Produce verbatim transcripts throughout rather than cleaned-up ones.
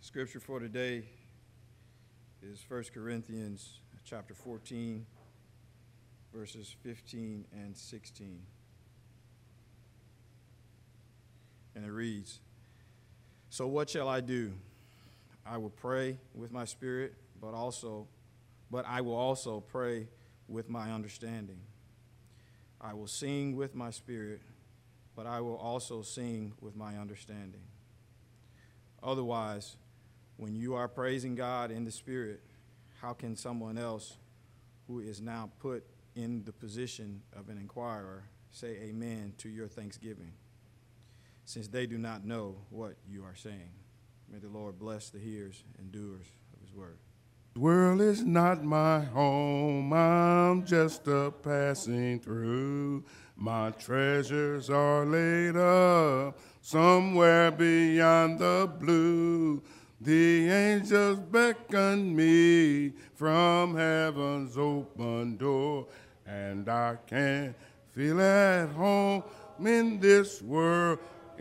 Scripture for today is First Corinthians chapter fourteen, verses fifteen and sixteen. And it reads, "So what shall I do? I will pray with my spirit, but also, but I will also pray with my understanding. I will sing with my spirit, but I will also sing with my understanding. Otherwise, when you are praising God in the Spirit, how can someone else who is now put in the position of an inquirer say amen to your thanksgiving, since they do not know what you are saying?" May the Lord bless the hearers and doers of his word. The world is not my home, I'm just a passing through. My treasures are laid up somewhere beyond the blue. The angels beckon me from heaven's open door, and I can't feel at home in this world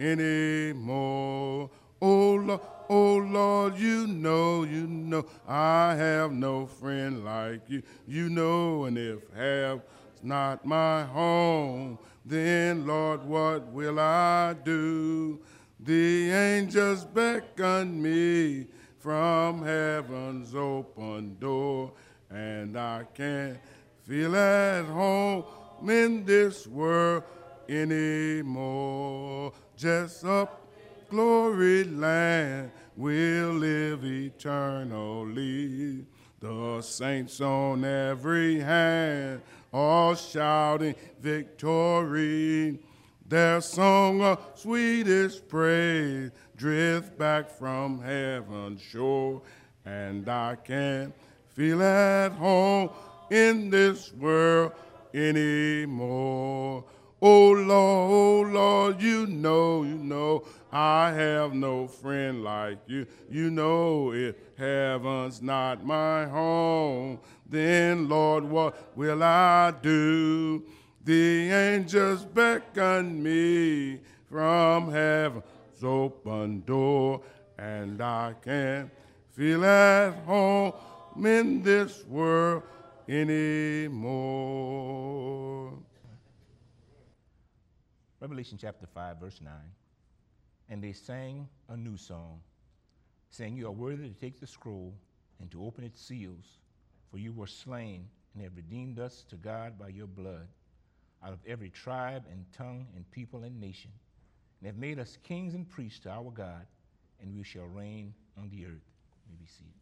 anymore. Oh Lord, oh Lord, you know, you know, I have no friend like you. You know, and if heaven's not my home, then Lord, what will I do? The angels beckon me from heaven's open door, and I can't feel at home in this world anymore. Just up glory land will live eternally. The saints on every hand all shouting victory. Their song of sweetest praise drift back from heaven's shore, and I can't feel at home in this world anymore. Oh Lord, oh Lord, you know, you know, I have no friend like you. You know, if heaven's not my home, then Lord, what will I do? The angels beckon me from heaven's open door, and I can't feel at home in this world anymore. Revelation chapter five, verse nine. "And they sang a new song, saying, You are worthy to take the scroll and to open its seals, for you were slain and have redeemed us to God by your blood, out of every tribe and tongue and people and nation, and have made us kings and priests to our God, and we shall reign on the earth." You may be seated.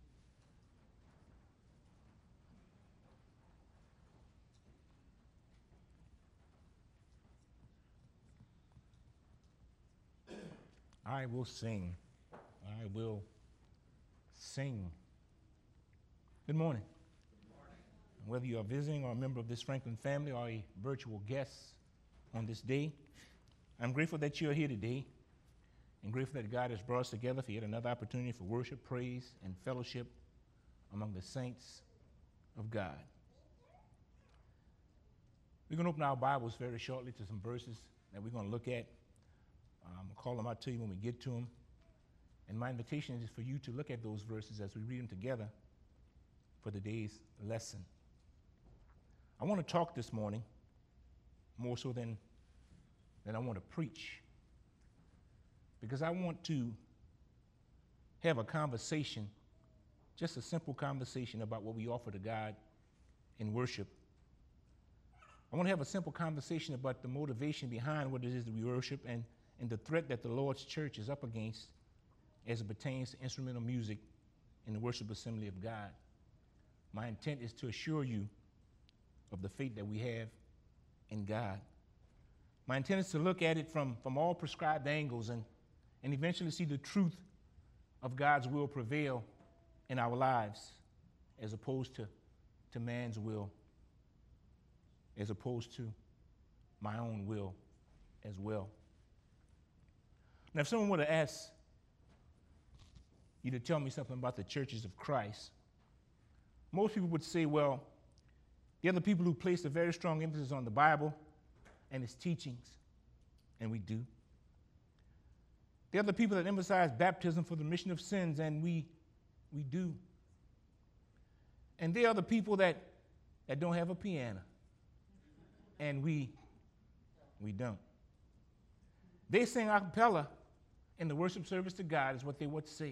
I will sing. I will sing. Good morning. Good morning. Whether you are visiting or a member of this Franklin family or a virtual guest on this day, I'm grateful that you're here today, and grateful that God has brought us together for yet another opportunity for worship, praise, and fellowship among the saints of God. We're going to open our Bibles very shortly to some verses that we're going to look at. Um, I'll call them out to you when we get to them. And my invitation is for you to look at those verses as we read them together for the day's lesson. I want to talk this morning more so than, than I want to preach, because I want to have a conversation, just a simple conversation about what we offer to God in worship. I want to have a simple conversation about the motivation behind what it is that we worship, and and the threat that the Lord's church is up against as it pertains to instrumental music in the worship assembly of God. My intent is to assure you of the faith that we have in God. My intent is to look at it from, from all prescribed angles and, and eventually see the truth of God's will prevail in our lives, as opposed to, to man's will, as opposed to my own will as well. Now, if someone were to ask you to tell me something about the churches of Christ, most people would say, well, the other people who place a very strong emphasis on the Bible and its teachings, and we do. There are the people that emphasize baptism for the remission of sins, and we, we do. And there are the people that, that don't have a piano, and we, we don't. They sing a cappella in the worship service to God is what they would say.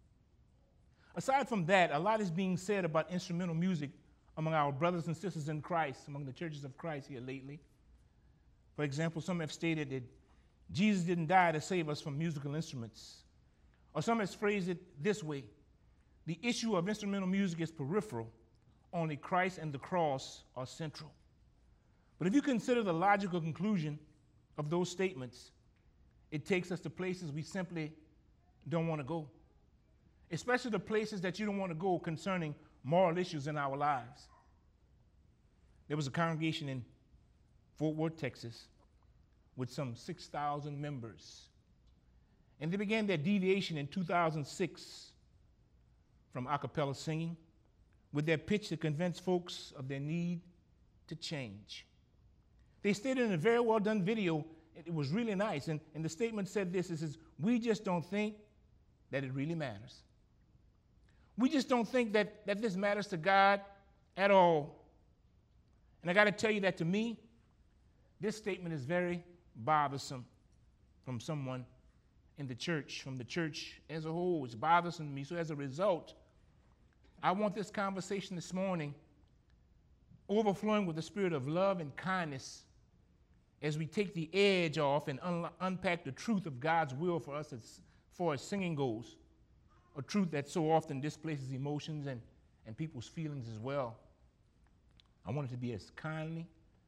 Aside from that, a lot is being said about instrumental music among our brothers and sisters in Christ, among the churches of Christ here lately. For example, some have stated that Jesus didn't die to save us from musical instruments. Or some have phrased it this way: the issue of instrumental music is peripheral, only Christ and the cross are central. But if you consider the logical conclusion of those statements, it takes us to places we simply don't want to go, especially the places that you don't want to go concerning moral issues in our lives. There was a congregation in Fort Worth, Texas, with some six thousand members. And they began their deviation in two thousand six from a cappella singing with their pitch to convince folks of their need to change. They stated in a very well done video, it was really nice, and, and the statement said this: it says, "We just don't think that it really matters. We just don't think that, that this matters to God at all." And I got to tell you that to me, this statement is very bothersome from someone in the church, from the church as a whole. It's bothersome to me. So as a result, I want this conversation this morning overflowing with the spirit of love and kindness as we take the edge off and un- unpack the truth of God's will for us as far as singing goes, a truth that so often displaces emotions and, and people's feelings as well. I want it to be as kindly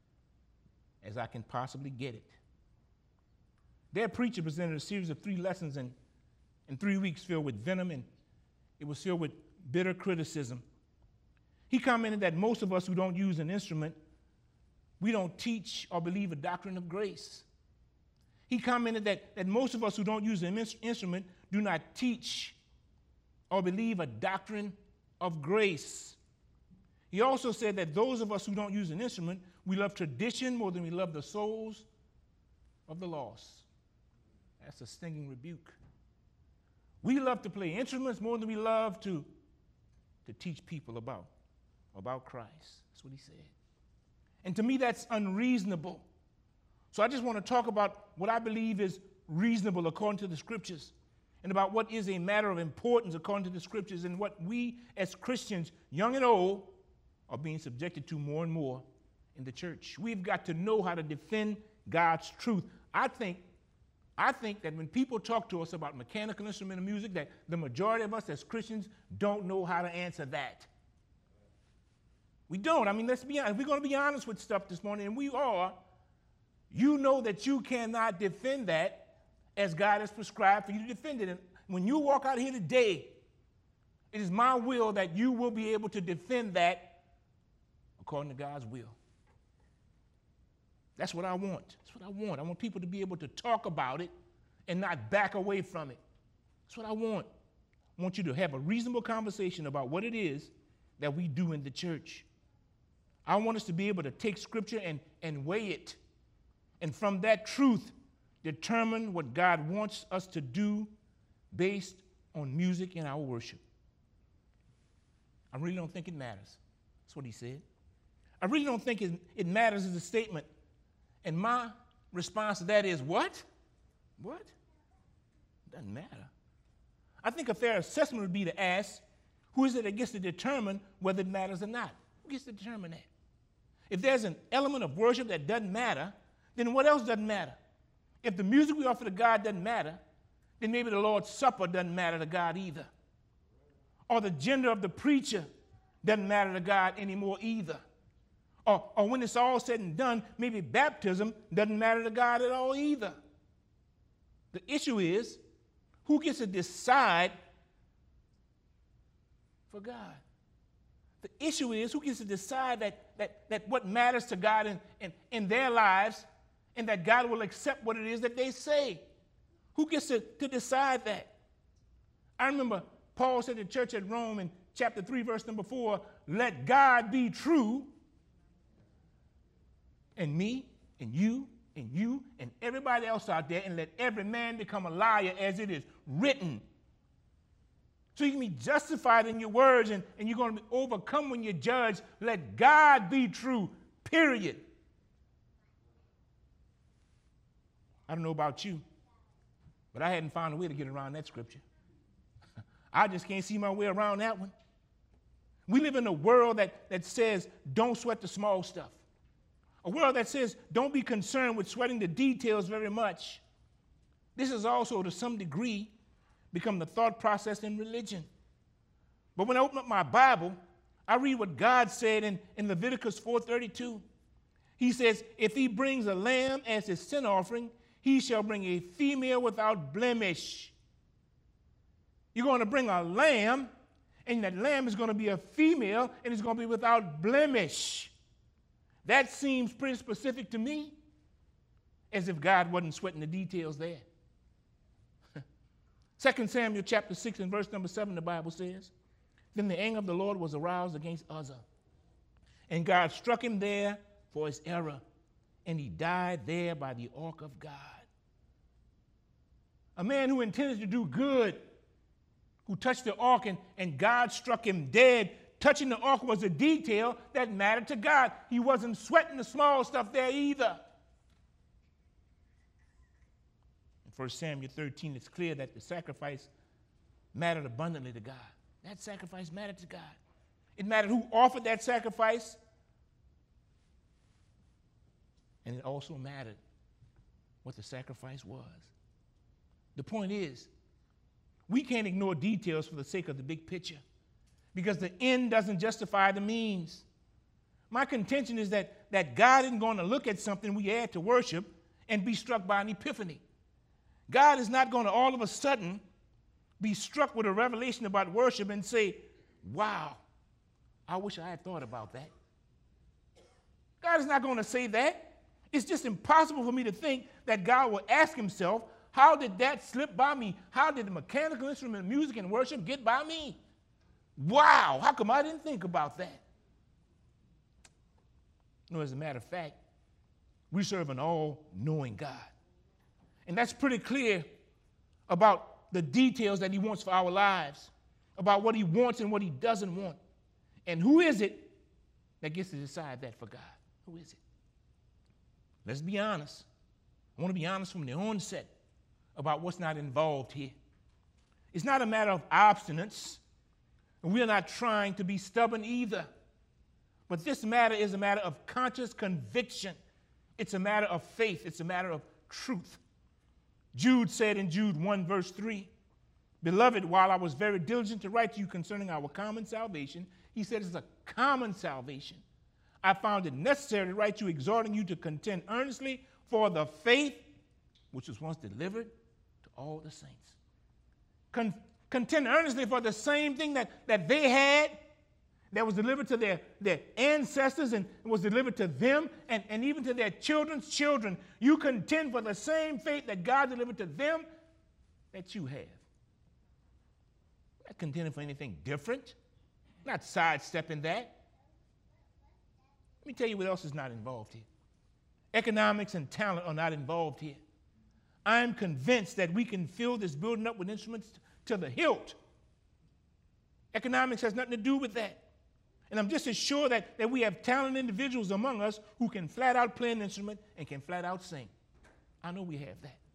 as I can possibly get it. Their preacher presented a series of three lessons in, in three weeks filled with venom, and it was filled with bitter criticism. He commented that most of us who don't use an instrument, we don't teach or believe a doctrine of grace. He commented that, that most of us who don't use an instrument do not teach or believe a doctrine of grace. He also said that those of us who don't use an instrument, we love tradition more than we love the souls of the lost. That's a stinging rebuke. We love to play instruments more than we love to, to teach people about, about Christ. That's what he said. And to me, that's unreasonable. So I just want to talk about what I believe is reasonable according to the scriptures, and about what is a matter of importance according to the scriptures, and what we as Christians, young and old, are being subjected to more and more in the church. We've got to know how to defend God's truth. I think, I think that when people talk to us about mechanical instrumental music, that the majority of us as Christians don't know how to answer that. We don't. I mean, let's be honest. We're going to be honest with stuff this morning, and we are. You know that you cannot defend that as God has prescribed for you to defend it. And when you walk out here today, it is my will that you will be able to defend that according to God's will. That's what I want. That's what I want. I want people to be able to talk about it and not back away from it. That's what I want. I want you to have a reasonable conversation about what it is that we do in the church. I want us to be able to take Scripture and, and weigh it, and from that truth, determine what God wants us to do based on music in our worship. I really don't think it matters. That's what he said. I really don't think it, it matters as a statement. And my response to that is, what? What? It doesn't matter. I think a fair assessment would be to ask, who is it that gets to determine whether it matters or not? Who gets to determine that? If there's an element of worship that doesn't matter, then what else doesn't matter? If the music we offer to God doesn't matter, then maybe the Lord's Supper doesn't matter to God either. Or the gender of the preacher doesn't matter to God anymore either. Or, or when it's all said and done, maybe baptism doesn't matter to God at all either. The issue is, who gets to decide for God? The issue is, who gets to decide that, that, that what matters to God in, in, in their lives, and that God will accept what it is that they say? Who gets to, to decide that? I remember Paul said to the church at Rome in chapter three, verse number four, let God be true, and me and you and you and everybody else out there, and let every man become a liar as it is written. So you can be justified in your words, and, and you're going to be overcome when you judge. Let God be true, period. I don't know about you, but I hadn't found a way to get around that scripture. I just can't see my way around that one. We live in a world that, that says, don't sweat the small stuff. A world that says, don't be concerned with sweating the details very much. This has also, to some degree, become the thought process in religion. But when I open up my Bible, I read what God said in, in Leviticus four thirty-two. He says, if he brings a lamb as his sin offering, he shall bring a female without blemish. You're going to bring a lamb, and that lamb is going to be a female, and it's going to be without blemish. That seems pretty specific to me, as if God wasn't sweating the details there. Second Samuel chapter six and verse number seven, the Bible says, then the anger of the Lord was aroused against Uzzah, and God struck him there for his error, and he died there by the ark of God. A man who intended to do good, who touched the ark, and, and God struck him dead. Touching the ark was a detail that mattered to God. He wasn't sweating the small stuff there either. In First Samuel thirteen, it's clear that the sacrifice mattered abundantly to God. That sacrifice mattered to God. It mattered who offered that sacrifice, and it also mattered what the sacrifice was. The point is, we can't ignore details for the sake of the big picture, because the end doesn't justify the means. My contention is that, that God isn't going to look at something we add to worship and be struck by an epiphany. God is not going to all of a sudden be struck with a revelation about worship and say, wow, I wish I had thought about that. God is not going to say that. It's just impossible for me to think that God will ask himself, how did that slip by me? How did the mechanical instrument, music, and worship get by me? Wow, how come I didn't think about that? No, as a matter of fact, we serve an all-knowing God. And that's pretty clear about the details that he wants for our lives, about what he wants and what he doesn't want. And who is it that gets to decide that for God? Who is it? Let's be honest. I want to be honest from the onset about what's not involved here. It's not a matter of obstinance, and we're not trying to be stubborn either. But this matter is a matter of conscious conviction. It's a matter of faith. It's a matter of truth. Jude said in Jude one, verse three, beloved, while I was very diligent to write to you concerning our common salvation, he said it's a common salvation. I found it necessary to write you, exhorting you to contend earnestly for the faith which was once delivered to all the saints. Con- contend earnestly for the same thing that, that they had, that was delivered to their, their ancestors and was delivered to them and, and even to their children's children. You contend for the same faith that God delivered to them that you have. Not contending for anything different, not sidestepping that. Let me tell you what else is not involved here. Economics and talent are not involved here. I'm convinced that we can fill this building up with instruments to the hilt. Economics has nothing to do with that. And I'm just as sure that, that we have talented individuals among us who can flat out play an instrument and can flat out sing. I know we have that.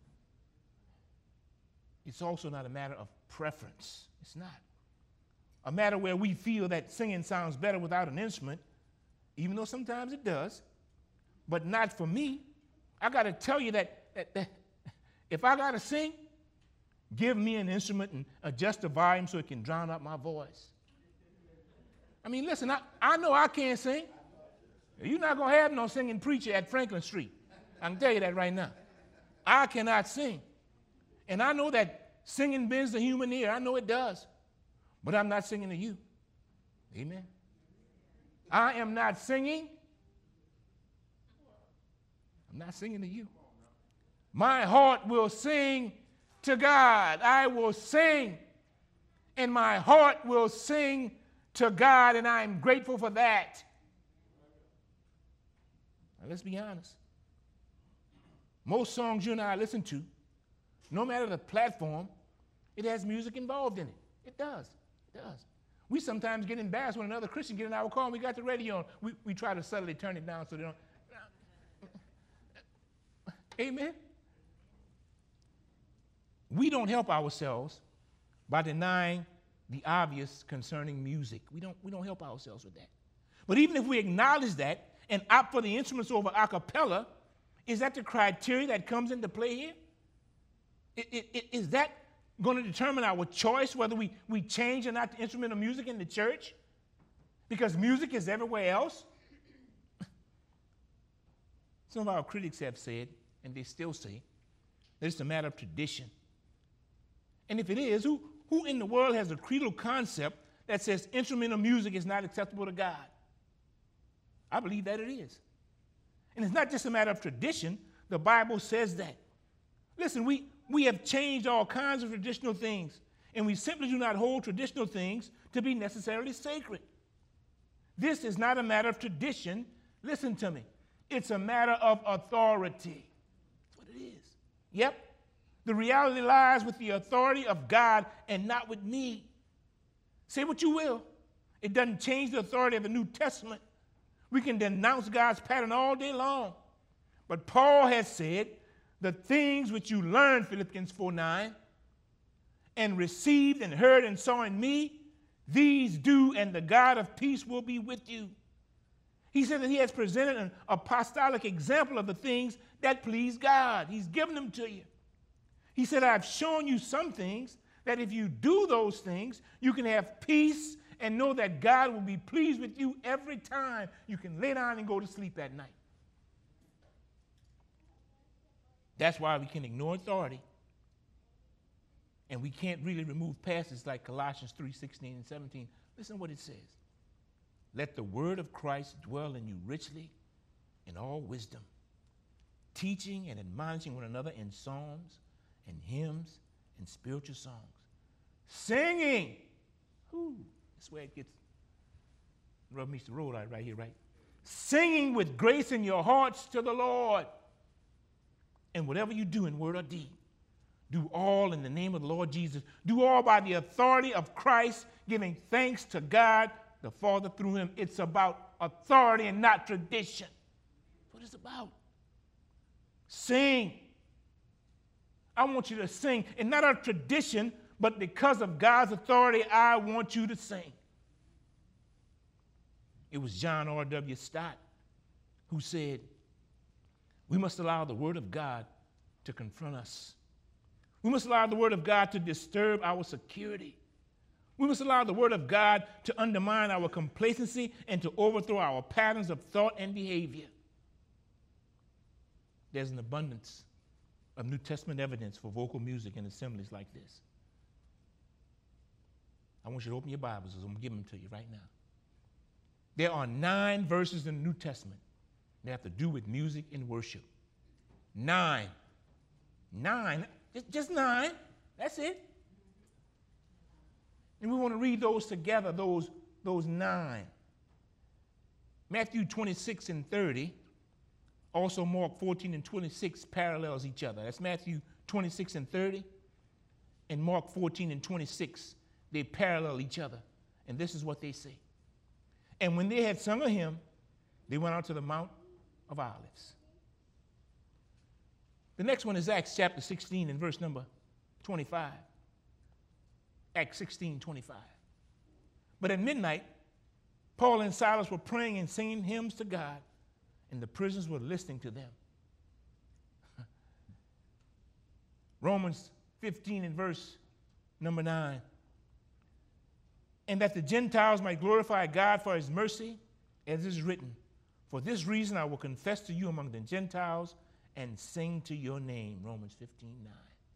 It's also not a matter of preference. It's not. A matter where we feel that singing sounds better without an instrument, even though sometimes it does, but not for me. I got to tell you that, that, that if I got to sing, give me an instrument and adjust the volume so it can drown out my voice. I mean, listen, I, I know I can't sing. You're not going to have no singing preacher at Franklin Street. I can tell you that right now. I cannot sing. And I know that singing bends the human ear. I know it does. But I'm not singing to you. Amen. I am not singing. I'm not singing to you. My heart will sing to God. I will sing, and my heart will sing to God, and I am grateful for that. Now, let's be honest. Most songs you and I listen to, no matter the platform, it has music involved in it. It does. It does. We sometimes get embarrassed when another Christian get in our car and we got the radio on. We, we try to subtly turn it down so they don't. Amen? We don't help ourselves by denying the obvious concerning music. We don't, we don't help ourselves with that. But even if we acknowledge that and opt for the instruments over a cappella, is that the criteria that comes into play here? It, it, it, is that going to determine our choice whether we, we change or not the instrument of music in the church? Because music is everywhere else. Some of our critics have said, and they still say, that it's a matter of tradition. And if it is, who, who in the world has a creedal concept that says instrumental music is not acceptable to God? I believe that it is. And it's not just a matter of tradition. The Bible says that. Listen, we, we have changed all kinds of traditional things, and we simply do not hold traditional things to be necessarily sacred. This is not a matter of tradition. Listen to me. It's a matter of authority. That's what it is. Yep. The reality lies with the authority of God and not with me. Say what you will. It doesn't change the authority of the New Testament. We can denounce God's pattern all day long. But Paul has said, the things which you learned, Philippians four nine, and received and heard and saw in me, these do, and the God of peace will be with you. He said that he has presented an apostolic example of the things that please God. He's given them to you. He said, I've shown you some things that if you do those things, you can have peace and know that God will be pleased with you every time you can lay down and go to sleep at night. That's why we can ignore authority. And we can't really remove passages like Colossians three sixteen and seventeen. Listen to what it says. Let the word of Christ dwell in you richly in all wisdom, teaching and admonishing one another in psalms and hymns and spiritual songs, singing. Whew, that's where it gets, rub meets the road right here, right? Singing with grace in your hearts to the Lord. And whatever you do in word or deed, do all in the name of the Lord Jesus. Do all by the authority of Christ, giving thanks to God the Father through him. It's about authority and not tradition. That's what it's about. Sing. I want you to sing, and not out of tradition, but because of God's authority, I want you to sing. It was John R W Stott who said, we must allow the word of God to confront us. We must allow the word of God to disturb our security. We must allow the word of God to undermine our complacency and to overthrow our patterns of thought and behavior. There's an abundance of New Testament evidence for vocal music in assemblies like this. I want you to open your Bibles, because I'm going to give them to you right now. There are nine verses in the New Testament that have to do with music and worship. Nine. Nine. Just, just nine. That's it. And we want to read those together, those, those nine. Matthew twenty-six and thirty, also Mark fourteen and twenty-six parallels each other. That's Matthew twenty-six and thirty, and Mark fourteen and twenty-six. They parallel each other. And this is what they say. And when they had sung a hymn, they went out to the Mount of Olives. The next one is Acts chapter sixteen and verse number twenty-five. Acts sixteen, twenty-five. But at midnight, Paul and Silas were praying and singing hymns to God, and the prisoners were listening to them. Romans fifteen and verse number nine. And that the Gentiles might glorify God for his mercy, as is written, for this reason I will confess to you among the Gentiles and sing to your name. Romans fifteen nine.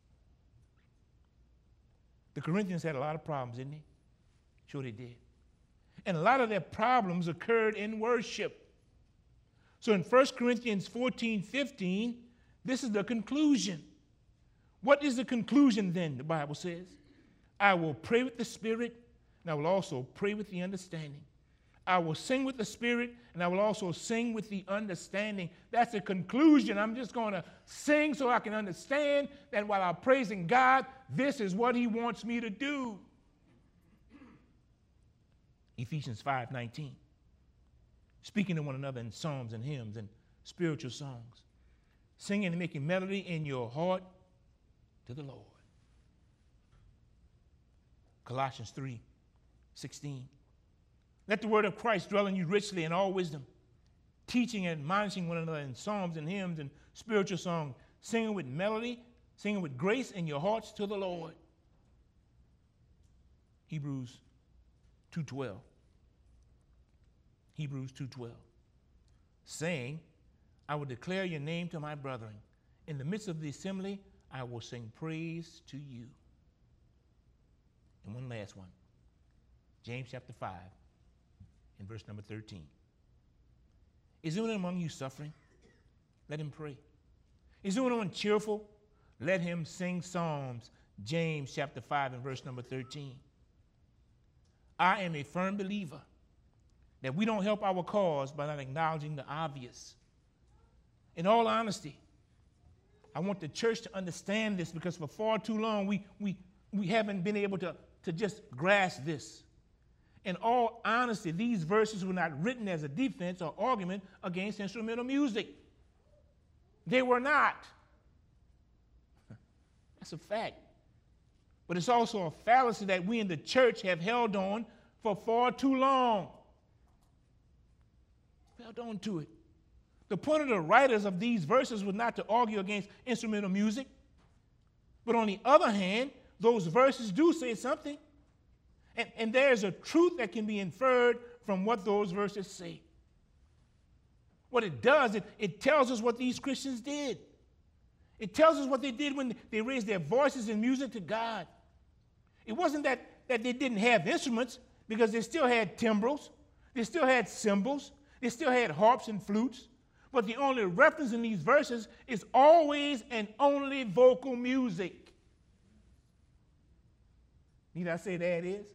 The Corinthians had a lot of problems, didn't they? Sure they did. And a lot of their problems occurred in worship. So in First Corinthians fourteen fifteen, this is the conclusion. What is the conclusion then, the Bible says? I will pray with the Spirit, and I will also pray with the understanding. I will sing with the Spirit, and I will also sing with the understanding. That's the conclusion. I'm just going to sing so I can understand that while I'm praising God, this is what he wants me to do. Ephesians five nineteen. Speaking to one another in psalms and hymns and spiritual songs, singing and making melody in your heart to the Lord. Colossians three sixteen. Let the word of Christ dwell in you richly in all wisdom, teaching and admonishing one another in psalms and hymns and spiritual songs, singing with melody, singing with grace in your hearts to the Lord. Hebrews two twelve. Hebrews two twelve. Saying, I will declare your name to my brethren. In the midst of the assembly, I will sing praise to you. And one last one. James chapter five. In verse number thirteen. Is anyone among you suffering? Let him pray. Is anyone cheerful? Let him sing psalms. James chapter five and verse number thirteen. I am a firm believer that we don't help our cause by not acknowledging the obvious. In all honesty, I want the church to understand this, because for far too long we, we, we haven't been able to, to just grasp this. In all honesty, these verses were not written as a defense or argument against instrumental music. They were not. That's a fact. But it's also a fallacy that we in the church have held on for far too long. Held on to it. The point of the writers of these verses was not to argue against instrumental music. But on the other hand, those verses do say something. And, and there's a truth that can be inferred from what those verses say. What it does, it, it tells us what these Christians did. It tells us what they did when they raised their voices in music to God. It wasn't that, that they didn't have instruments, because they still had timbrels, they still had cymbals, they still had harps and flutes. But the only reference in these verses is always and only vocal music. Need I say that is?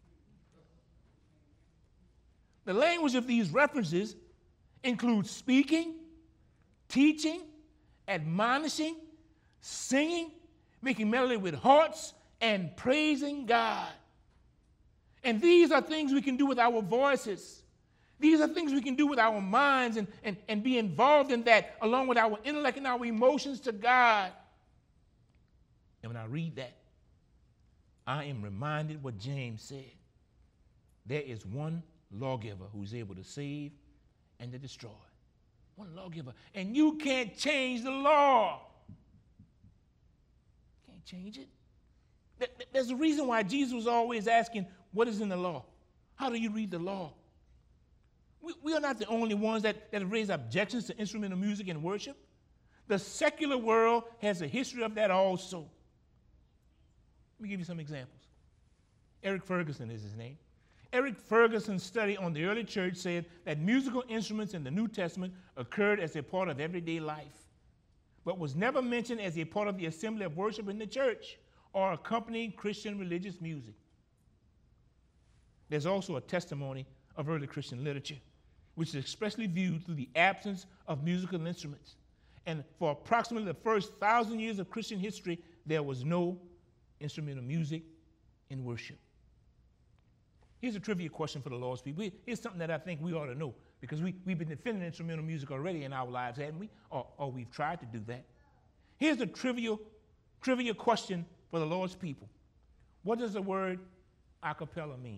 The language of these references includes speaking, teaching, admonishing, singing, making melody with hearts, and praising God. And these are things we can do with our voices. These are things we can do with our minds and, and, and be involved in that along with our intellect and our emotions to God. And when I read that, I am reminded what James said. There is one lawgiver who's able to save and to destroy. One lawgiver. And you can't change the law. Can't change it. There's a reason why Jesus was always asking, what is in the law? How do you read the law? We, we are not the only ones that, that have raised objections to instrumental music and worship. The secular world has a history of that also. Let me give you some examples. Eric Ferguson is his name. Eric Ferguson's study on the early church said that musical instruments in the New Testament occurred as a part of everyday life, but was never mentioned as a part of the assembly of worship in the church or accompanying Christian religious music. There's also a testimony of early Christian literature, which is expressly viewed through the absence of musical instruments. And for approximately the first thousand years of Christian history, there was no instrumental music in worship. Here's a trivia question for the Lord's people. Here's something that I think we ought to know, because we, we've been defending instrumental music already in our lives, haven't we? Or, or we've tried to do that. Here's a trivial, trivia question for the Lord's people. What does the word a cappella mean?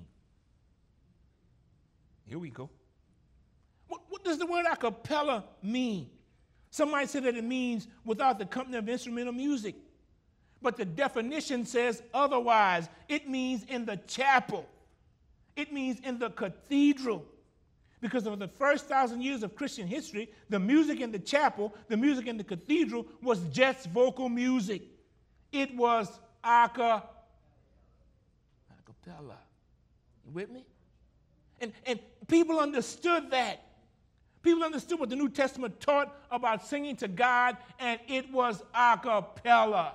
Here we go. What, what does the word a cappella mean? Some might say that it means without the company of instrumental music. But the definition says otherwise. It means in the chapel. It means in the cathedral. Because of the first thousand years of Christian history, the music in the chapel, the music in the cathedral was just vocal music. It was a cappella. You with me? And, and people understood that. People understood what the New Testament taught about singing to God, and it was a cappella.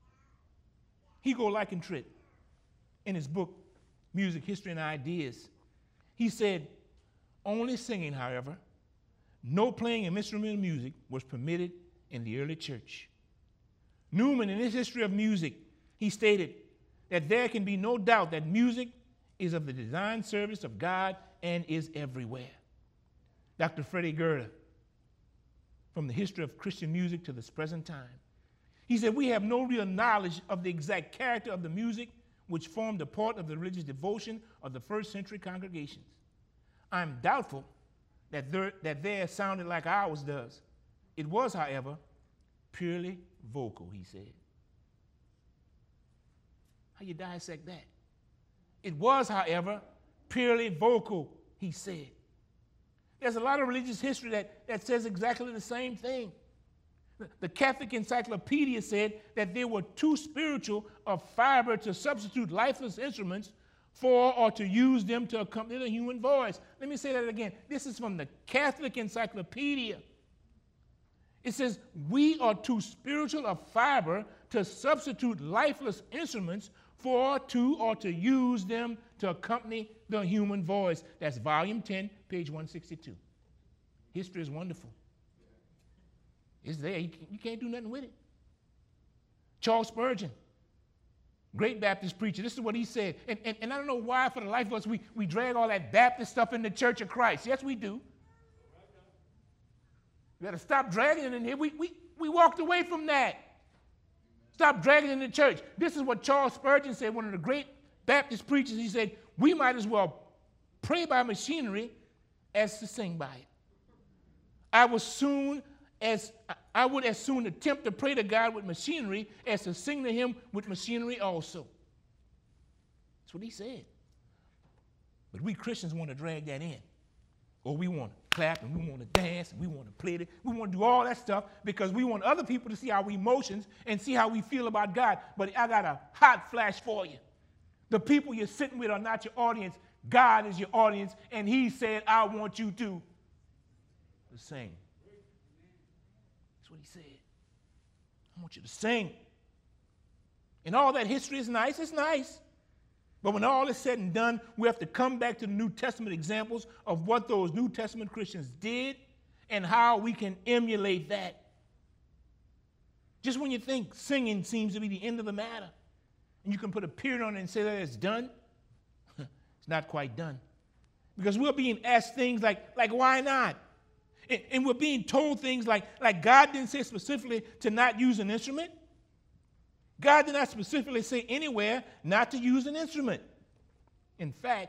Hugo Leichtentritt, in his book, Music, History, and Ideas, He said, only singing, however, no playing of instrumental music was permitted in the early church. Newman, in his history of music, he stated that there can be no doubt that music is of the design service of God and is everywhere. Doctor Freddie Gerder, from the history of Christian music to this present time, he said, we have no real knowledge of the exact character of the music which formed a part of the religious devotion of the first century congregations. I'm doubtful that there, that theirs sounded like ours does. It was, however, purely vocal, he said. How you dissect that? It was, however, purely vocal, he said. There's a lot of religious history that, that says exactly the same thing. The, the Catholic Encyclopedia said that they were too spiritual of fiber to substitute lifeless instruments for or to use them to accompany the human voice. Let me say that again. This is from the Catholic Encyclopedia. It says, we are too spiritual of fiber to substitute lifeless instruments for, to, or to use them to accompany the human voice. That's volume ten, page one sixty-two. History is wonderful. It's there. You can't, you can't do nothing with it. Charles Spurgeon, great Baptist preacher, this is what he said. And, and, and I don't know why, for the life of us, we, we drag all that Baptist stuff in the Church of Christ. Yes, we do. We got to stop dragging it in here. We, we, we walked away from that. Stop dragging it in the church. This is what Charles Spurgeon said, one of the great Baptist preachers. He said, we might as well pray by machinery as to sing by it. I was soon as I would as soon attempt to pray to God with machinery as to sing to him with machinery also. That's what he said. But we Christians want to drag that in. Or we want to clap and we want to dance and we want to play it. We want to do all that stuff because we want other people to see our emotions and see how we feel about God. But I got a hot flash for you. The people you're sitting with are not your audience. God is your audience, and he said, I want you to sing. That's what he said. I want you to sing. And all that history is nice. It's nice. But when all is said and done, we have to come back to the New Testament examples of what those New Testament Christians did and how we can emulate that. Just when you think singing seems to be the end of the matter, and you can put a period on it and say that it's done, it's not quite done. Because we're being asked things like, like why not? And, and we're being told things like, like God didn't say specifically to not use an instrument. God did not specifically say anywhere not to use an instrument. In fact,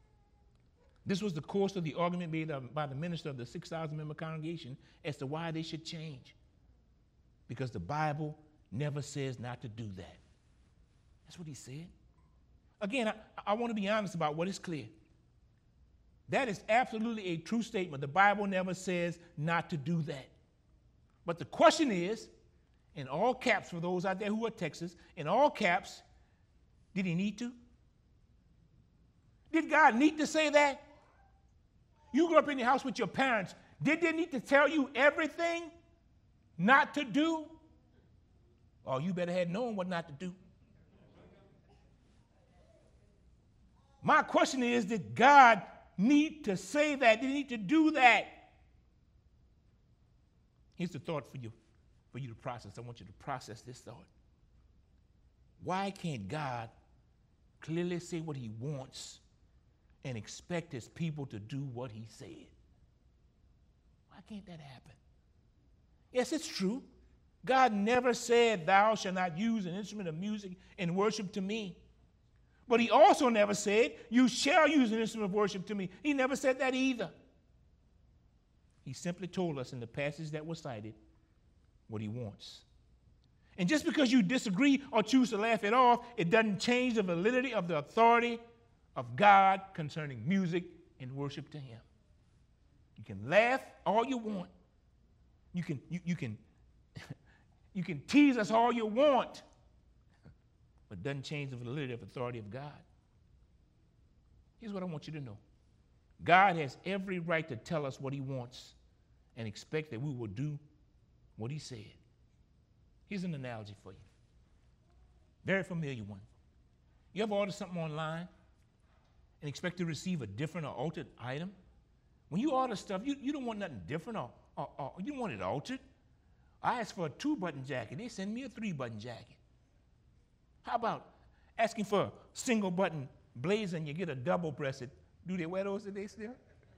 this was the course of the argument made by the minister of the six thousand member congregation as to why they should change. Because the Bible never says not to do that. That's what he said. Again, I, I want to be honest about what is clear. That is absolutely a true statement. The Bible never says not to do that. But the question is, in all caps for those out there who are Texas, in all caps, did he need to? Did God need to say that? You grew up in your house with your parents. Did they need to tell you everything not to do? Oh, you better have known what not to do. My question is, did God need to say that? Did he need to do that? Here's the thought for you. For you to process. I want you to process this thought. Why can't God clearly say what he wants and expect his people to do what he said? Why can't that happen? Yes, it's true. God never said, thou shalt not use an instrument of music in worship to me. But he also never said, you shall use an instrument of worship to me. He never said that either. He simply told us in the passage that was cited what he wants. And just because you disagree or choose to laugh it off, it doesn't change the validity of the authority of God concerning music and worship to him. You can laugh all you want. You can, you, you can, you can tease us all you want, but it doesn't change the validity of the authority of God. Here's what I want you to know. God has every right to tell us what he wants and expect that we will do what he said. Here's an analogy for you. Very familiar one. You ever order something online and expect to receive a different or altered item? When you order stuff, you, you don't want nothing different or, or, or you don't want it altered. I asked for a two-button jacket. They send me a three-button jacket. How about asking for a single-button blazer and you get a double-breasted? Do they wear those today still?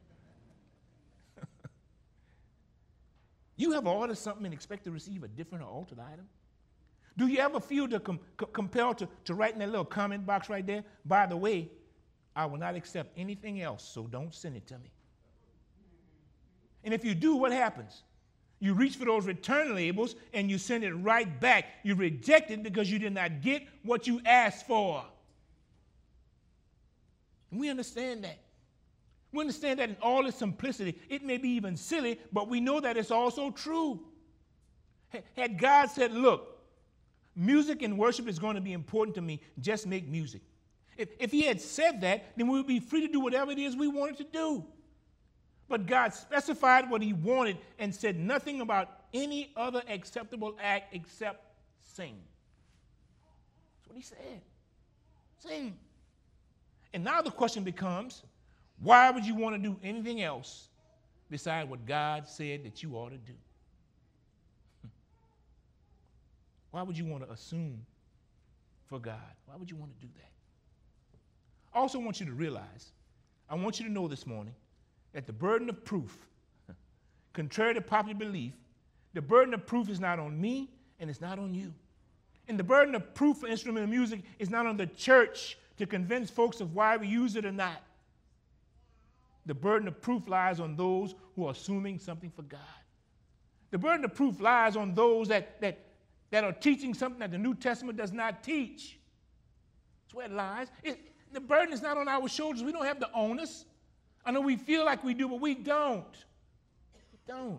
You ever order something and expect to receive a different or altered item? Do you ever feel to com- co- compelled to, to write in that little comment box right there, by the way, I will not accept anything else, so don't send it to me? And if you do, what happens? You reach for those return labels and you send it right back. You reject it because you did not get what you asked for. And we understand that. We understand that in all its simplicity. It may be even silly, but we know that it's also true. Had God said, look, music and worship is going to be important to me, just make music. If, if he had said that, then we would be free to do whatever it is we wanted to do. But God specified what he wanted and said nothing about any other acceptable act except sing. That's what he said. Sing. And now the question becomes, why would you want to do anything else besides what God said that you ought to do? Why would you want to assume for God? Why would you want to do that? I also want you to realize, I want you to know this morning, that the burden of proof, contrary to popular belief, the burden of proof is not on me and it's not on you. And the burden of proof for instrumental music is not on the church to convince folks of why we use it or not. The burden of proof lies on those who are assuming something for God. The burden of proof lies on those that, that, that are teaching something that the New Testament does not teach. That's where it lies. It, the burden is not on our shoulders. We don't have the onus. I know we feel like we do, but we don't. We don't.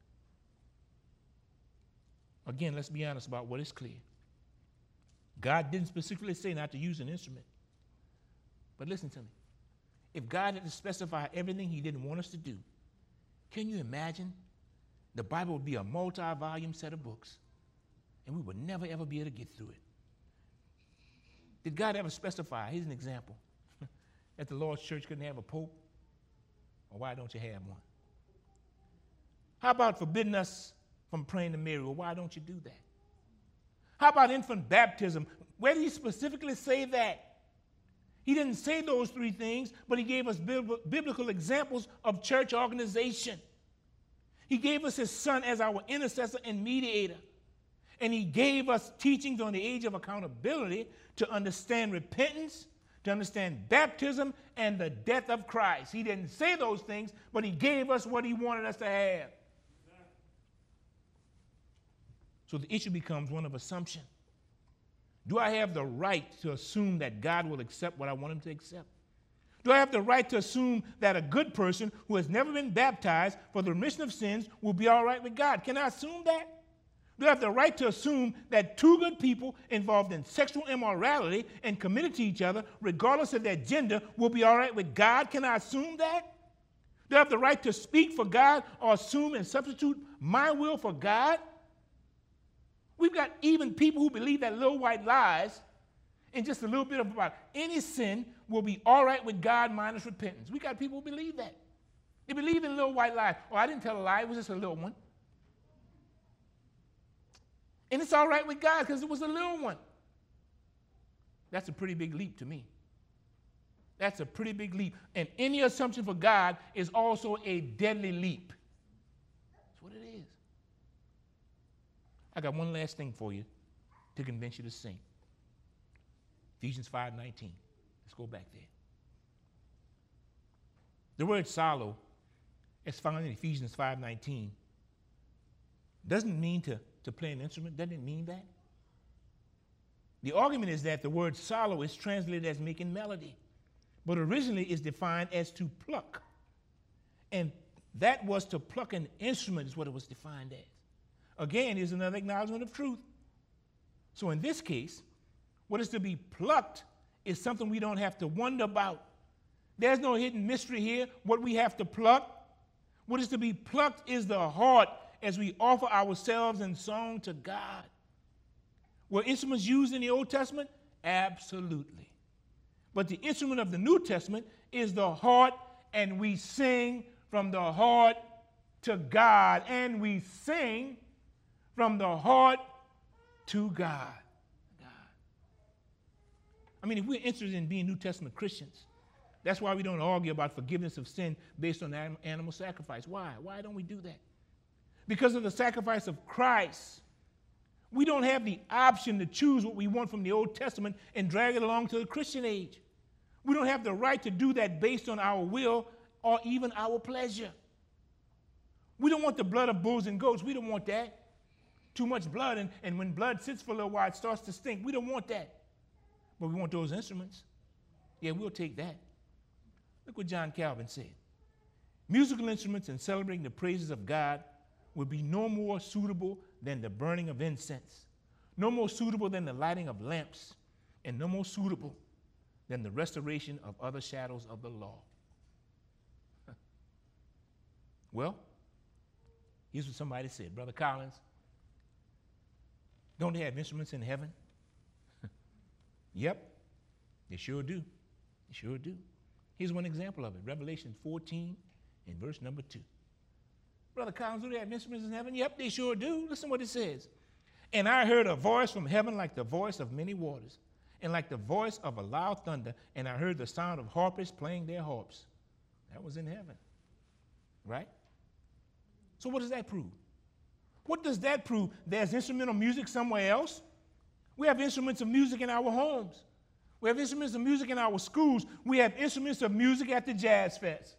Again, let's be honest about what is clear. God didn't specifically say not to use an instrument. But listen to me. If God had to specify everything he didn't want us to do, can you imagine? The Bible would be a multi-volume set of books, and we would never, ever be able to get through it. Did God ever specify, here's an example, that the Lord's church couldn't have a pope? Or why don't you have one? How about forbidding us from praying to Mary? Well, why don't you do that? How about infant baptism? Where did he specifically say that? He didn't say those three things, but he gave us bib- biblical examples of church organization. He gave us his son as our intercessor and mediator. And he gave us teachings on the age of accountability to understand repentance, to understand baptism, and the death of Christ. He didn't say those things, but he gave us what he wanted us to have. So the issue becomes one of assumption. Do I have the right to assume that God will accept what I want him to accept? Do I have the right to assume that a good person who has never been baptized for the remission of sins will be all right with God? Can I assume that? Do I have the right to assume that two good people involved in sexual immorality and committed to each other, regardless of their gender, will be all right with God? Can I assume that? Do I have the right to speak for God or assume and substitute my will for God? We've got even people who believe that little white lies and just a little bit of about any sin will be all right with God minus repentance. We got people who believe that. They believe in little white lies. Oh, I didn't tell a lie. It was just a little one. And it's all right with God because it was a little one. That's a pretty big leap to me. That's a pretty big leap. And any assumption for God is also a deadly leap. That's what it is. I got one last thing for you to convince you to sing. Ephesians five nineteen. Let's go back there. The word solo, as found in Ephesians five nineteen, doesn't mean to, to play an instrument. Doesn't it mean that? The argument is that the word solo is translated as making melody, but originally is defined as to pluck. And that was to pluck an instrument is what it was defined as. Again, is another acknowledgement of truth. So in this case, what is to be plucked is something we don't have to wonder about. There's no hidden mystery here. What we have to pluck, what is to be plucked is the heart as we offer ourselves in song to God. Were instruments used in the Old Testament? Absolutely. But the instrument of the New Testament is the heart, and we sing from the heart to God, and we sing from the heart to God. God. I mean, if we're interested in being New Testament Christians, that's why we don't argue about forgiveness of sin based on animal sacrifice. Why? Why don't we do that? Because of the sacrifice of Christ. We don't have the option to choose what we want from the Old Testament and drag it along to the Christian age. We don't have the right to do that based on our will or even our pleasure. We don't want the blood of bulls and goats. We don't want that. Too much blood, and, and when blood sits for a little while, it starts to stink. We don't want that. But we want those instruments. Yeah, we'll take that. Look what John Calvin said. Musical instruments in celebrating the praises of God will be no more suitable than the burning of incense, no more suitable than the lighting of lamps, and no more suitable than the restoration of other shadows of the law. Well, here's what somebody said. Brother Collins, don't they have instruments in heaven? Yep, they sure do. They sure do. Here's one example of it. Revelation fourteen and verse number two. Brother Collins, do they have instruments in heaven? Yep, they sure do. Listen what it says. And I heard a voice from heaven like the voice of many waters, and like the voice of a loud thunder, and I heard the sound of harpists playing their harps. That was in heaven, right? So what does that prove? What does that prove? There's instrumental music somewhere else. We have instruments of music in our homes. We have instruments of music in our schools. We have instruments of music at the Jazz Fest.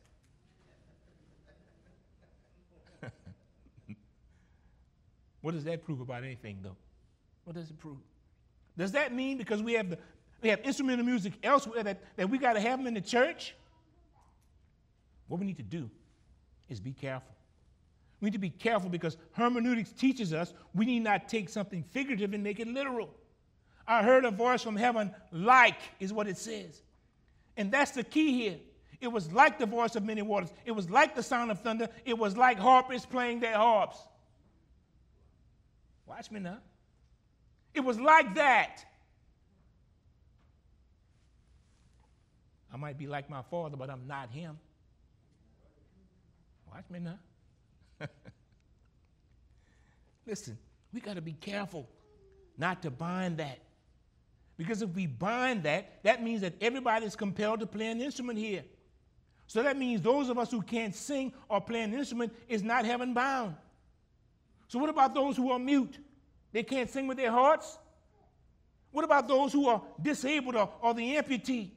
What does that prove about anything, though? What does it prove? Does that mean because we have the we have instrumental music elsewhere that, that we got to have them in the church? What we need to do is be careful. We need to be careful because hermeneutics teaches us we need not take something figurative and make it literal. I heard a voice from heaven like is what it says. And that's the key here. It was like the voice of many waters. It was like the sound of thunder. It was like harpists playing their harps. Watch me now. It was like that. I might be like my father, but I'm not him. Watch me now. Listen, we got to be careful not to bind that. Because if we bind that, that means that everybody is compelled to play an instrument here. So that means those of us who can't sing or play an instrument is not heaven bound. So what about those who are mute? They can't sing with their hearts? What about those who are disabled or, or the amputee?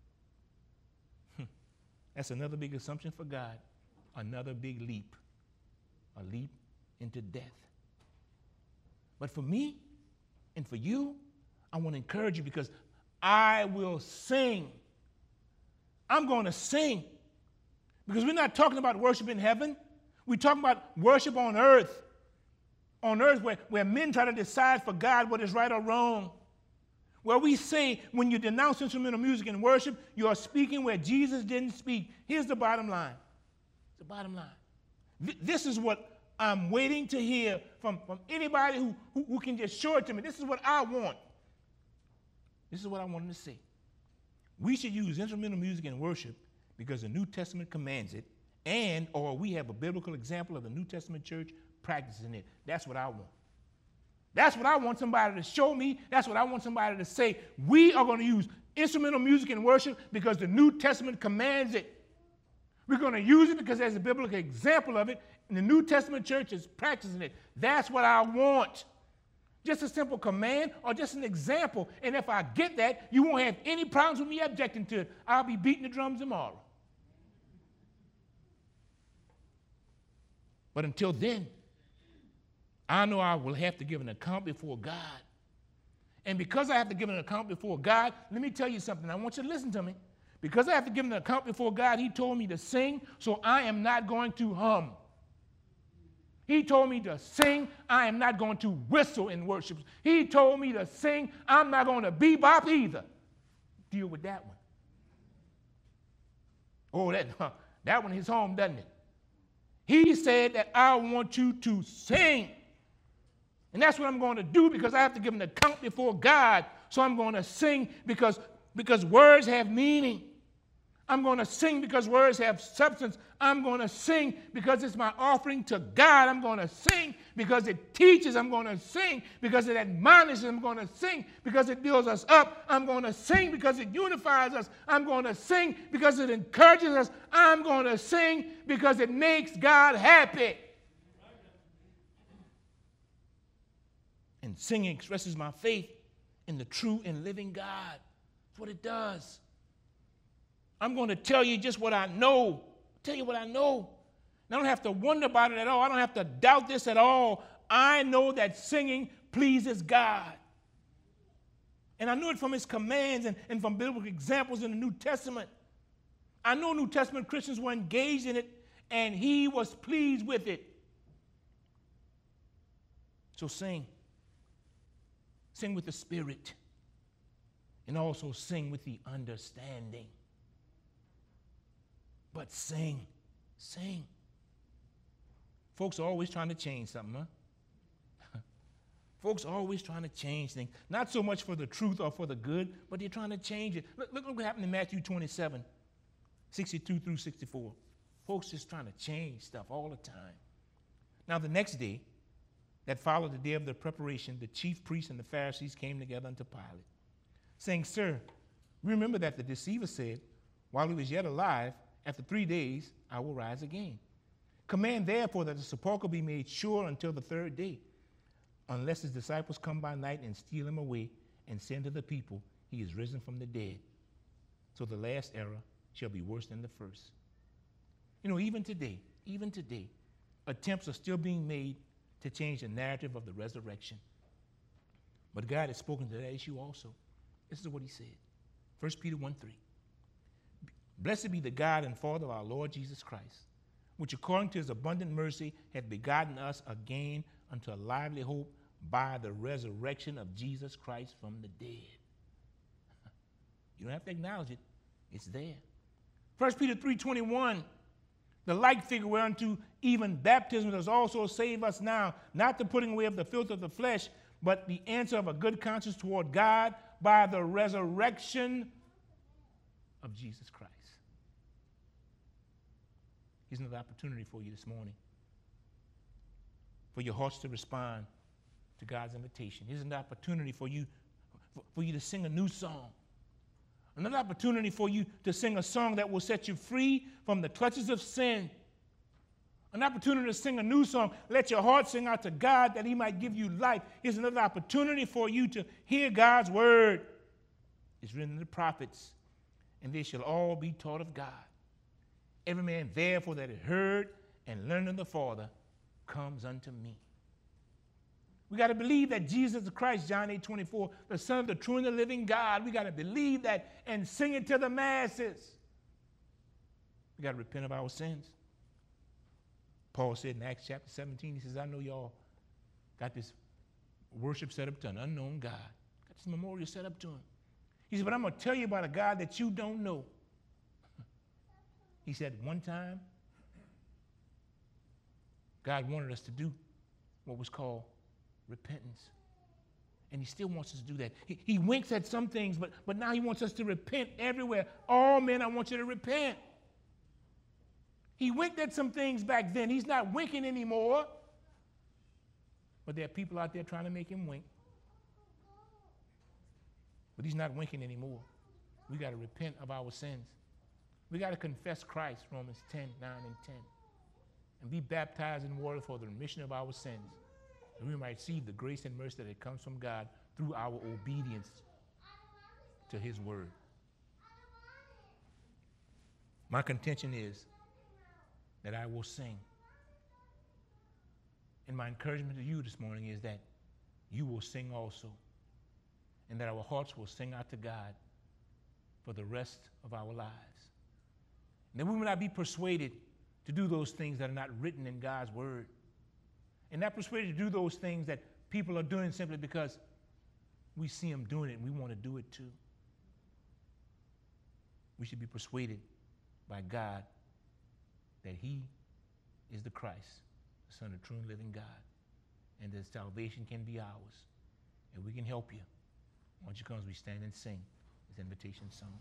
That's another big assumption for God. Another big leap. A leap into death. But for me and for you, I want to encourage you because I will sing. I'm going to sing. Because we're not talking about worship in heaven. We're talking about worship on earth. On earth where, where men try to decide for God what is right or wrong. Where we say when you denounce instrumental music and worship, you are speaking where Jesus didn't speak. Here's the bottom line. The bottom line. Th- this is what I'm waiting to hear from, from anybody who, who, who can just show it to me. This is what I want. This is what I want them to say. We should use instrumental music in worship because the New Testament commands it, and or we have a biblical example of the New Testament church practicing it. That's what I want. That's what I want somebody to show me. That's what I want somebody to say. We are going to use instrumental music in worship because the New Testament commands it. We're going to use it because there's a biblical example of it, and the New Testament church is practicing it. That's what I want. Just a simple command or just an example. And if I get that, you won't have any problems with me objecting to it. I'll be beating the drums tomorrow. But until then, I know I will have to give an account before God. And because I have to give an account before God, let me tell you something. I want you to listen to me. Because I have to give an account before God, he told me to sing, so I am not going to hum. He told me to sing, I am not going to whistle in worship. He told me to sing, I'm not going to bebop either. Deal with that one. Oh, that, that one hits home, doesn't it? He said that I want you to sing. And that's what I'm going to do because I have to give an account before God. So I'm going to sing because because words have meaning. I'm going to sing because words have substance. I'm going to sing because it's my offering to God. I'm going to sing because it teaches. I'm going to sing because it admonishes. I'm going to sing because it builds us up. I'm going to sing because it unifies us. I'm going to sing because it encourages us. I'm going to sing because it makes God happy. And singing expresses my faith in the true and living God. That's what it does. I'm going to tell you just what I know. Tell you what I know. And I don't have to wonder about it at all. I don't have to doubt this at all. I know that singing pleases God. And I knew it from his commands and, and from biblical examples in the New Testament. I know New Testament Christians were engaged in it, and he was pleased with it. So sing. Sing with the Spirit. And also sing with the understanding. But sing, sing. Folks are always trying to change something, huh? Folks are always trying to change things. Not so much for the truth or for the good, but they're trying to change it. Look, look what happened in Matthew twenty-seven, sixty-two through sixty-four. Folks just trying to change stuff all the time. Now the next day, that followed the day of the preparation, the chief priests and the Pharisees came together unto Pilate, saying, Sir, remember that the deceiver said, while he was yet alive, after three days, I will rise again. Command therefore that the sepulchre be made sure until the third day, unless his disciples come by night and steal him away and say to the people, he is risen from the dead. So the last error shall be worse than the first. You know, even today, even today, attempts are still being made to change the narrative of the resurrection. But God has spoken to that issue also. This is what he said. First Peter one three. Blessed be the God and Father of our Lord Jesus Christ, which according to his abundant mercy hath begotten us again unto a lively hope by the resurrection of Jesus Christ from the dead. You don't have to acknowledge it. It's there. First Peter three twenty-one, the like figure whereunto even baptism does also save us now, not the putting away of the filth of the flesh, but the answer of a good conscience toward God by the resurrection of Jesus Christ. Here's another opportunity for you this morning, for your hearts to respond to God's invitation. Here's an opportunity for you, for, for you to sing a new song. Another opportunity for you to sing a song that will set you free from the clutches of sin. An opportunity to sing a new song. Let your heart sing out to God that he might give you life. Here's another opportunity for you to hear God's word. It's written in the prophets, and they shall all be taught of God. Every man therefore that had heard and learned of the Father comes unto me. We got to believe that Jesus is Christ, John eight twenty-four, the Son of the true and the living God. We got to believe that and sing it to the masses. We got to repent of our sins. Paul said in Acts chapter seventeen, he says, I know y'all got this worship set up to an unknown God. Got this memorial set up to him. He said, but I'm going to tell you about a God that you don't know. He said, one time, God wanted us to do what was called repentance. And he still wants us to do that. He, he winks at some things, but, but now he wants us to repent everywhere. All men, I want you to repent. He winked at some things back then. He's not winking anymore. But there are people out there trying to make him wink. But he's not winking anymore. We got to repent of our sins. We got to confess Christ, Romans ten, nine, and ten. And be baptized in water for the remission of our sins. And we might receive the grace and mercy that comes from God through our obedience to his word. My contention is that I will sing. And my encouragement to you this morning is that you will sing also. And that our hearts will sing out to God for the rest of our lives. And that we will not be persuaded to do those things that are not written in God's word. And not persuaded to do those things that people are doing simply because we see them doing it and we want to do it too. We should be persuaded by God that he is the Christ, the Son of the true and living God, and that salvation can be ours. And we can help you. Why don't you come as we stand and sing? his invitation song.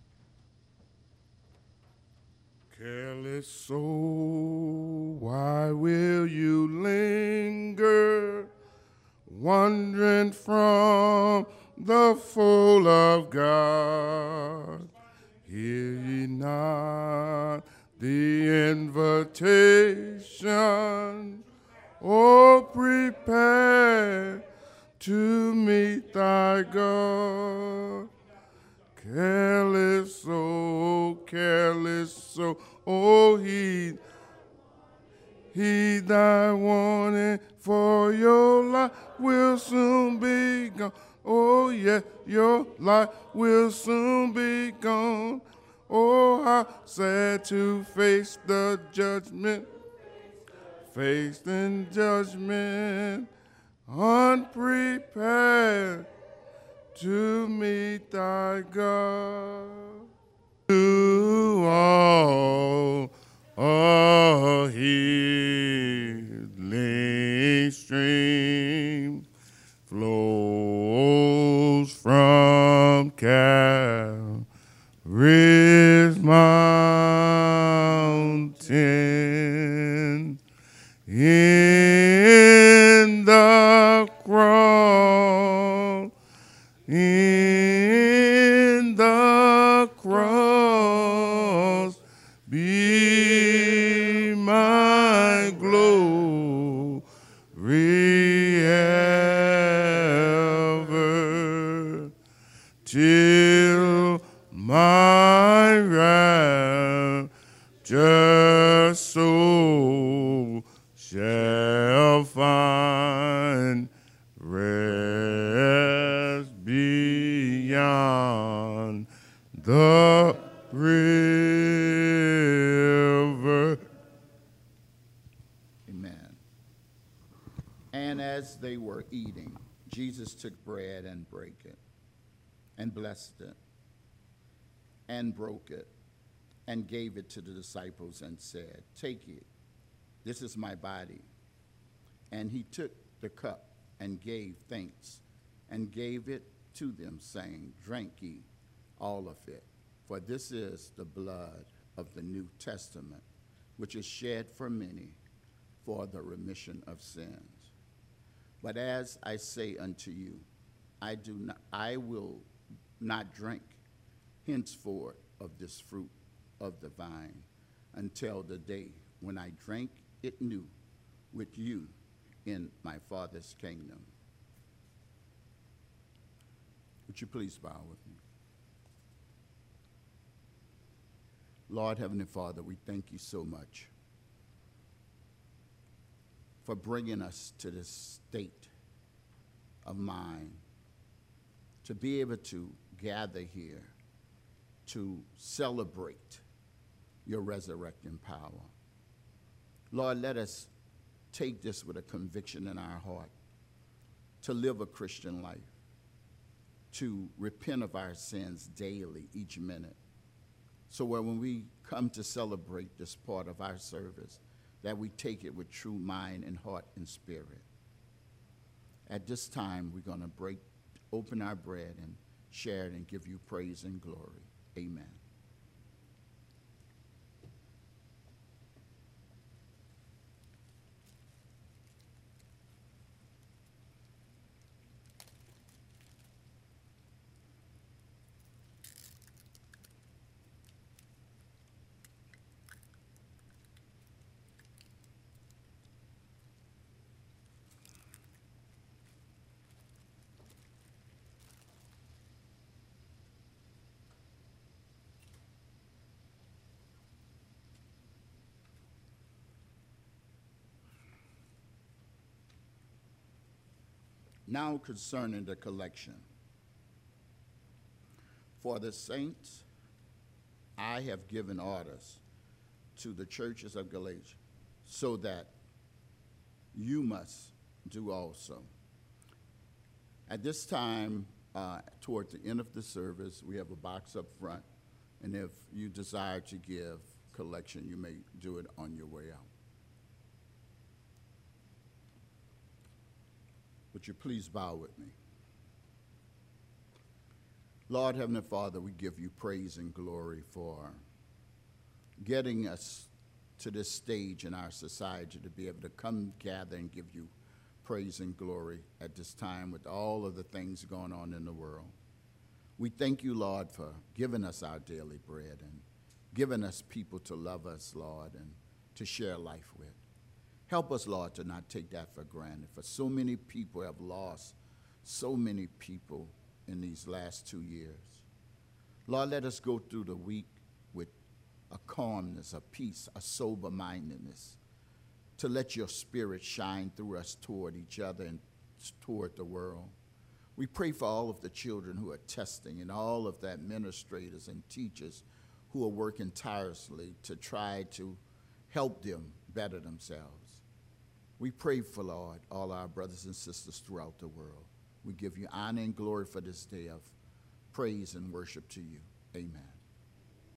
Careless soul, why will you linger, wandering from the fold of God? Hear ye not the invitation? Oh, prepare to meet thy God. Careless soul, careless soul, oh, heed, heed thy warning, for your life will soon be gone. Oh, yeah, your life will soon be gone. Oh, how sad to face the judgment, face in judgment, unprepared to meet thy God. To all a healing stream flows from Calvary's mountain. In the cross, in the cross, be my glory ever, till my rapture soul shall find rest beyond the river. Amen. And as they were eating, Jesus took bread and brake it, and blessed it, and broke it, and gave it to the disciples and said, "Take it, this is my body." And he took the cup and gave thanks, and gave it to them, saying, "Drink ye all of it, for this is the blood of the New Testament, which is shed for many for the remission of sins. But as I say unto you, I do not, I will not drink henceforth of this fruit of the vine until the day when I drink it new with you in my Father's kingdom." Would you please bow with me? Lord, Heavenly Father, we thank you so much for bringing us to this state of mind to be able to gather here to celebrate your resurrecting power. Lord, let us take this with a conviction in our heart to live a Christian life, to repent of our sins daily, each minute, so when we come to celebrate this part of our service, that we take it with true mind and heart and spirit. At this time, we're going to break, open our bread and share it and give you praise and glory. Amen. Now concerning the collection. For the saints, I have given orders to the churches of Galatia, so that you must do also. At this time, uh, toward the end of the service, we have a box up front, and if you desire to give collection, you may do it on your way out. Would you please bow with me? Lord, Heavenly Father, we give you praise and glory for getting us to this stage in our society to be able to come gather and give you praise and glory at this time with all of the things going on in the world. We thank you, Lord, for giving us our daily bread and giving us people to love us, Lord, and to share life with. Help us, Lord, to not take that for granted, for so many people have lost so many people in these last two years. Lord, let us go through the week with a calmness, a peace, a sober-mindedness, to let your spirit shine through us toward each other and toward the world. We pray for all of the children who are testing and all of the administrators and teachers who are working tirelessly to try to help them better themselves. We pray for, Lord, all our brothers and sisters throughout the world. We give you honor and glory for this day of praise and worship to you. Amen.